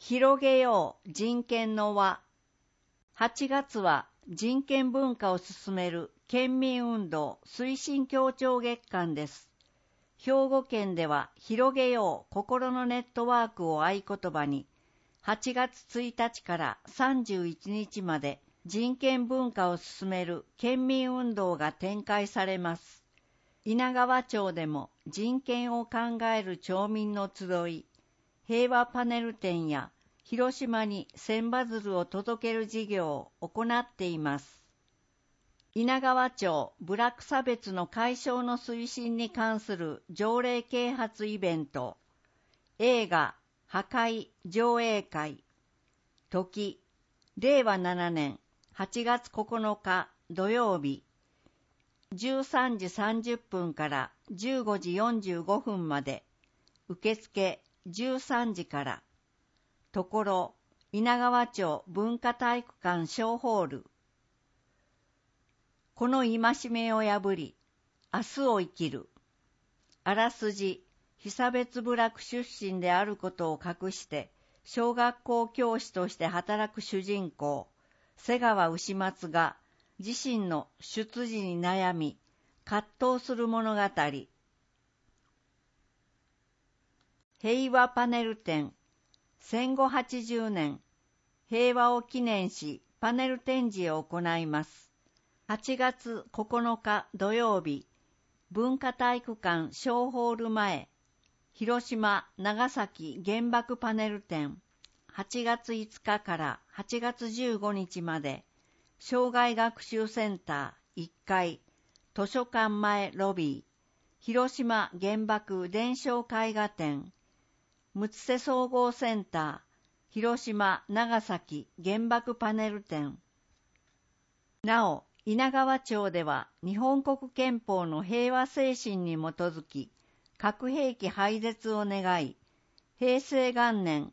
広げよう人権の輪。8月は人権文化を進める県民運動推進協調月間です。兵庫県では広げよう心のネットワークを合言葉に、8月1日から31日まで人権文化を進める県民運動が展開されます。稲川町でも人権を考える町民の集い、平和パネル展や広島に千羽鶴を届ける事業を行っています。稲川町部落差別の解消の推進に関する条例啓発イベント、映画破壊上映会、時、令和7年8月9日土曜日、13時30分から15時45分まで、受付13時から、ところ、稲川町文化体育館小ホール。この戒めを破り、明日を生きる。あらすじ、被差別部落出身であることを隠して、小学校教師として働く主人公、瀬川牛松が、自身の出自に悩み、葛藤する物語。平和パネル展、戦後80年、平和を記念しパネル展示を行います。8月9日土曜日、文化体育館小ホール前、広島・長崎原爆パネル展、8月5日から8月15日まで、障害学習センター1階、図書館前ロビー、広島原爆伝承絵画展、むつせ総合センター、広島・長崎原爆パネル展。なお、稲川町では日本国憲法の平和精神に基づき、核兵器廃絶を願い、平成元年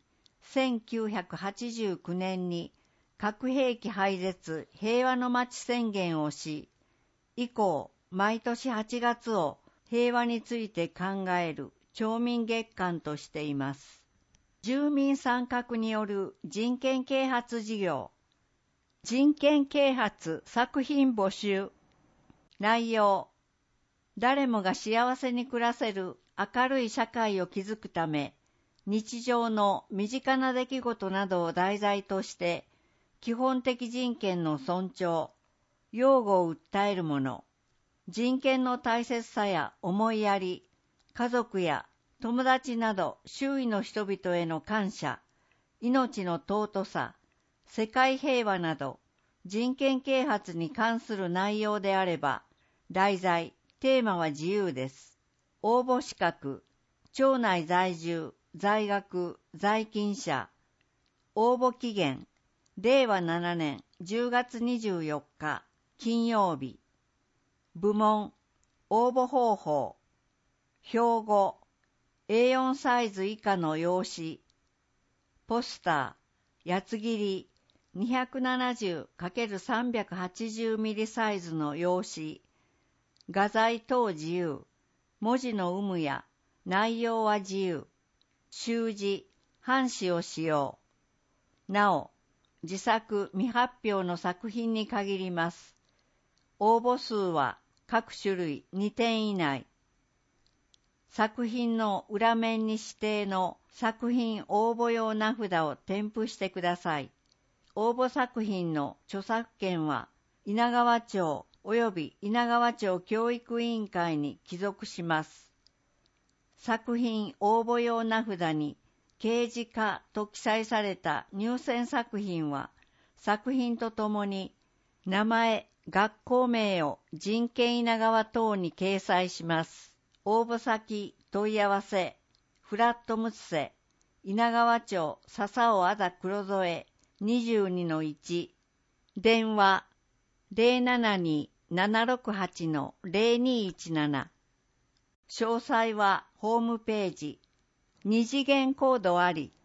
1989年に核兵器廃絶平和の街宣言をし、以降、毎年8月を平和について考える町民月間としています。住民参画による人権啓発事業。人権啓発作品募集。内容。誰もが幸せに暮らせる明るい社会を築くため、日常の身近な出来事などを題材として、基本的人権の尊重、擁護を訴えるもの、人権の大切さや思いやり、家族や友達など周囲の人々への感謝、命の尊さ、世界平和など人権啓発に関する内容であれば、題材、テーマは自由です。応募資格、町内在住、在学、在勤者。応募期限、令和7年10月24日、金曜日。部門、応募方法。標語、A4 サイズ以下の用紙。ポスター、八つ切り、270×380 ミリサイズの用紙。画材等自由。文字の有無や内容は自由。習字、半紙を使用。なお、自作未発表の作品に限ります。応募数は各種類2点以内。作品の裏面に指定の作品応募用名札を添付してください。応募作品の著作権は稲川町及び稲川町教育委員会に帰属します。作品応募用名札に掲示化と記載された入選作品は、作品とともに名前、学校名を人権稲川等に掲載します。応募先、問い合わせ、フラットムツセ、稲川町笹尾あざ黒添 22-1、電話 072-768-0217。詳細はホームページ。二次元コードあり。